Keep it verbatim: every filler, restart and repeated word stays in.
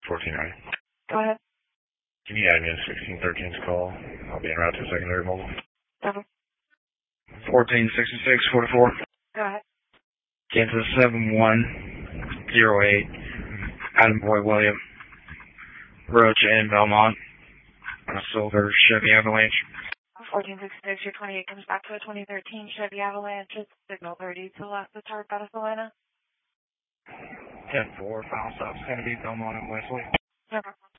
fourteen ninety. Go ahead. Can you add me in sixteen thirteen's call? I'll be en route to secondary mobile. Okay. fourteen sixty-six forty-four. Go ahead. Kansas seven one zero eight. Adam Boy William. Roach in Belmont. On a silver Chevy Avalanche. fourteen sixty-six, your twenty-eight comes back to a twenty thirteen Chevy Avalanche. It's signal thirty to left the Tarp out of Salina. ten four, final stop's going to be Belmont and Wesley. Okay.